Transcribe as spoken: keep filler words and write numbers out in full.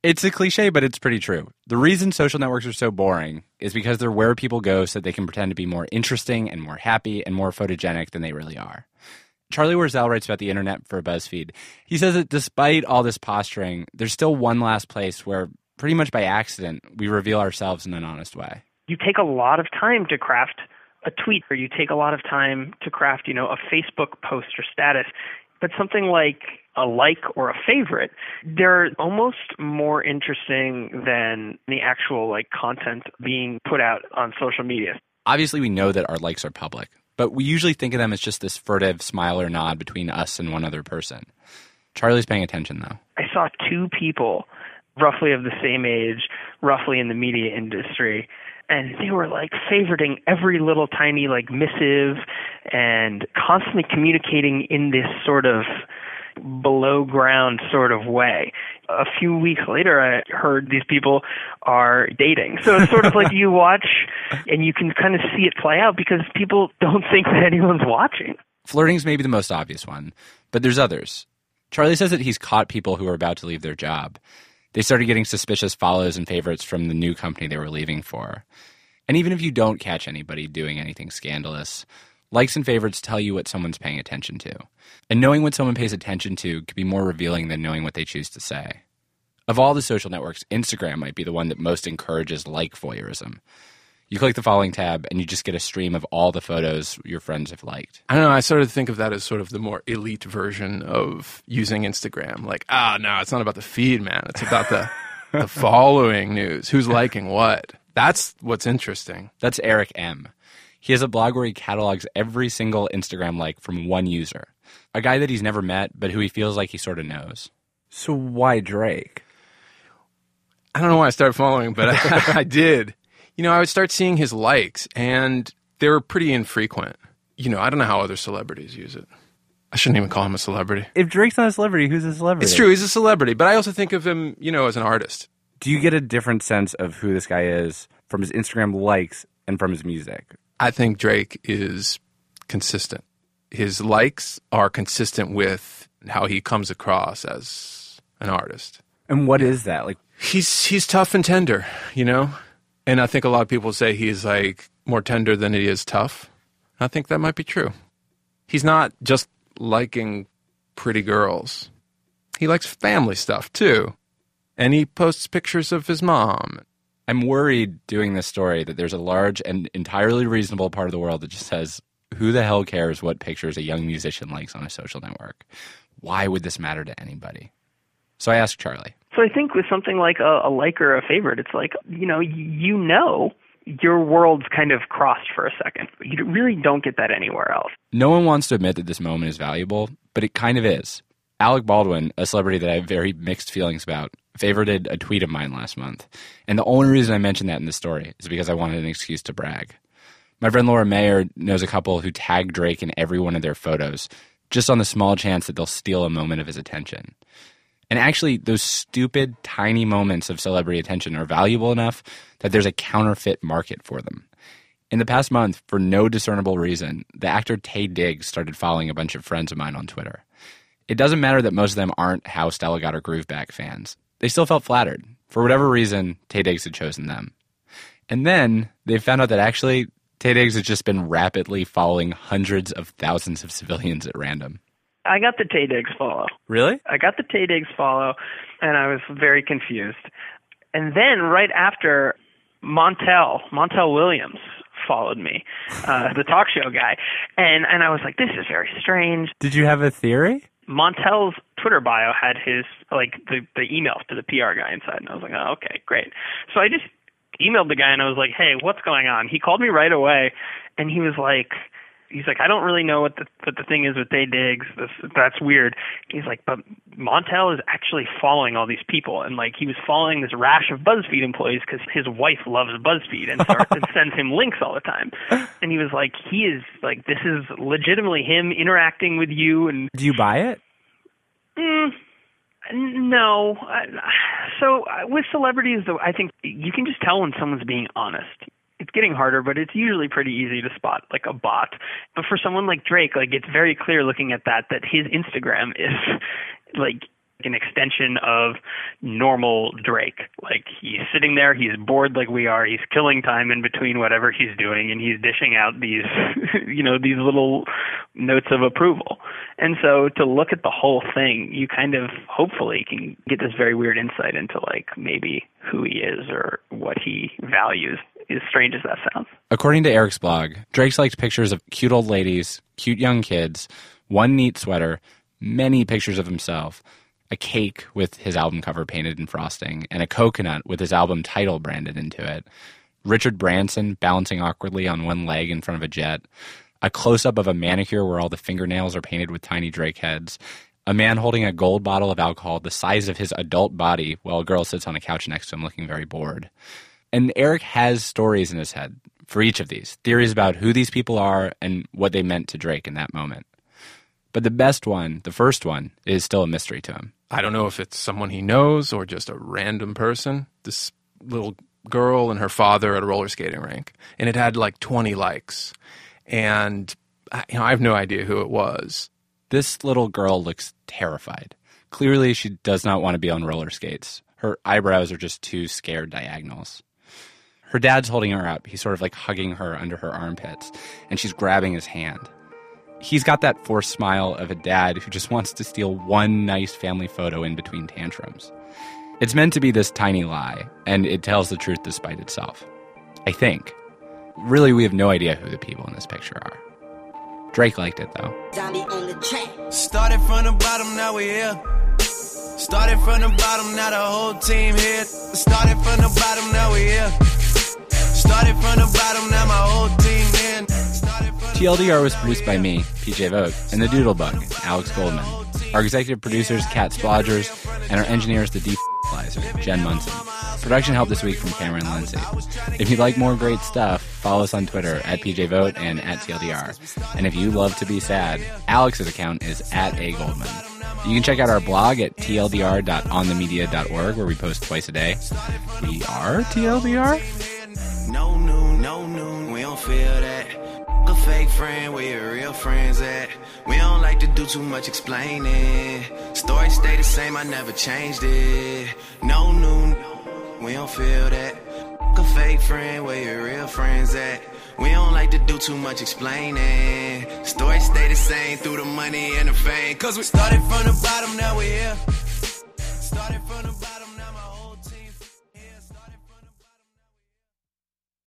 It's a cliche, but it's pretty true. The reason social networks are so boring is because they're where people go so they can pretend to be more interesting and more happy and more photogenic than they really are. Charlie Warzel writes about the internet for BuzzFeed. He says that despite all this posturing, there's still one last place where, pretty much by accident, we reveal ourselves in an honest way. You take a lot of time to craft a tweet, or you take a lot of time to craft, you know, a Facebook post or status. But something like a like or a favorite, they're almost more interesting than the actual like content being put out on social media. Obviously, we know that our likes are public, but we usually think of them as just this furtive smile or nod between us and one other person. Charlie's paying attention, though. I saw two people roughly of the same age, roughly in the media industry, and they were like favoriting every little tiny like missive and constantly communicating in this sort of below ground sort of way. A few weeks later, I heard these people are dating. So it's sort of like you watch and you can kind of see it play out because people don't think that anyone's watching. Flirting's maybe the most obvious one, but there's others. Charlie says that he's caught people who are about to leave their job. They started getting suspicious follows and favorites from the new company they were leaving for. And even if you don't catch anybody doing anything scandalous, likes and favorites tell you what someone's paying attention to. And knowing what someone pays attention to could be more revealing than knowing what they choose to say. Of all the social networks, Instagram might be the one that most encourages like voyeurism. You click the following tab, and you just get a stream of all the photos your friends have liked. I don't know. I sort of think of that as sort of the more elite version of using Instagram. Like, ah, oh, no, it's not about the feed, man. It's about the, the following news. Who's liking what? That's what's interesting. That's Eric M. He has a blog where he catalogs every single Instagram like from one user. A guy that he's never met, but who he feels like he sort of knows. So why Drake? I don't know why I started following, but I, I did. You know, I would start seeing his likes, and they were pretty infrequent. You know, I don't know how other celebrities use it. I shouldn't even call him a celebrity. If Drake's not a celebrity, who's a celebrity? It's true, he's a celebrity, but I also think of him, you know, as an artist. Do you get a different sense of who this guy is from his Instagram likes and from his music? I think Drake is consistent. His likes are consistent with how he comes across as an artist. And what is that? Like, he's he's tough and tender, you know? And I think a lot of people say he's like more tender than he is tough. I think that might be true. He's not just liking pretty girls. He likes family stuff too. And he posts pictures of his mom. I'm worried doing this story that there's a large and entirely reasonable part of the world that just says, who the hell cares what pictures a young musician likes on a social network? Why would this matter to anybody? So I asked Charlie. So I think with something like a, a like or a favorite, it's like, you know, you know your world's kind of crossed for a second. You really don't get that anywhere else. No one wants to admit that this moment is valuable, but it kind of is. Alec Baldwin, a celebrity that I have very mixed feelings about, favorited a tweet of mine last month. And the only reason I mentioned that in the story is because I wanted an excuse to brag. My friend Laura Mayer knows a couple who tag Drake in every one of their photos, just on the small chance that they'll steal a moment of his attention. And actually, those stupid, tiny moments of celebrity attention are valuable enough that there's a counterfeit market for them. In the past month, for no discernible reason, the actor Taye Diggs started following a bunch of friends of mine on Twitter. It doesn't matter that most of them aren't How Stella Got Her Groove Back fans. They still felt flattered. For whatever reason, Taye Diggs had chosen them. And then they found out that actually Taye Diggs has just been rapidly following hundreds of thousands of civilians at random. I got the Taye Diggs follow. Really? I got the Taye Diggs follow, and I was very confused. And then right after, Montel, Montel Williams followed me, uh, the talk show guy. And, and I was like, this is very strange. Did you have a theory? Montel's Twitter bio had his, like, the, the emails to the P R guy inside. And I was like, oh, okay, great. So I just emailed the guy, and I was like, hey, what's going on? He called me right away, and he was like, he's like, I don't really know what the what the thing is with Taye Diggs. This, that's weird. He's like, but Montel is actually following all these people, and like he was following this rash of BuzzFeed employees because his wife loves BuzzFeed and starts and sends him links all the time. And he was like, he is like, this is legitimately him interacting with you. And do you buy it? Mm, no. So with celebrities, though, I think you can just tell when someone's being honest. It's getting harder, but it's usually pretty easy to spot, like a bot. But for someone like Drake, like it's very clear looking at that, that his Instagram is like an extension of normal Drake. Like, he's sitting there, he's bored like we are, he's killing time in between whatever he's doing, and he's dishing out these, you know, these little notes of approval. And so to look at the whole thing, you kind of hopefully can get this very weird insight into, like, maybe who he is or what he values, as strange as that sounds. According to Eric's blog, Drake's liked pictures of cute old ladies, cute young kids, one neat sweater, many pictures of himself, a cake with his album cover painted in frosting, and a coconut with his album title branded into it, Richard Branson balancing awkwardly on one leg in front of a jet, a close-up of a manicure where all the fingernails are painted with tiny Drake heads, a man holding a gold bottle of alcohol the size of his adult body while a girl sits on a couch next to him looking very bored. And Eric has stories in his head for each of these, theories about who these people are and what they meant to Drake in that moment. But the best one, the first one, is still a mystery to him. I don't know if it's someone he knows or just a random person. This little girl and her father at a roller skating rink. And it had like twenty likes. And you know, I have no idea who it was. This little girl looks terrified. Clearly, she does not want to be on roller skates. Her eyebrows are just two scared diagonals. Her dad's holding her up. He's sort of like hugging her under her armpits. And she's grabbing his hand. He's got that forced smile of a dad who just wants to steal one nice family photo in between tantrums. It's meant to be this tiny lie, and it tells the truth despite itself. I think. Really, we have no idea who the people in this picture are. Drake liked it, though. Started from the bottom, now we're here. Started from the bottom, now the whole team here. Started from the bottom, now we're here. Started from the bottom, now my whole team in. T L D R was produced by me, P J Vogt, and the Doodlebug, Alex Goldman. Our executive producers, Kat Splodgers, and our engineers, the Deflizer, Jen Munson. Production help this week from Cameron Lindsay. If you'd like more great stuff, follow us on Twitter at P J Vogt and at T L D R. And if you love to be sad, Alex's account is at A Goldman. You can check out our blog at T L D R dot on the media dot org, where we post twice a day. We are T L D R? No noon, no noon, we don't feel that. A fake friend, where your real friends at? We don't like to do too much explaining. Story stay the same, I never changed it. No noon, we don't feel that. A fake friend, where your real friends at? We don't like to do too much explaining. Story stay the same through the money and the fame. Cause we started from the bottom, now we're here. Started from the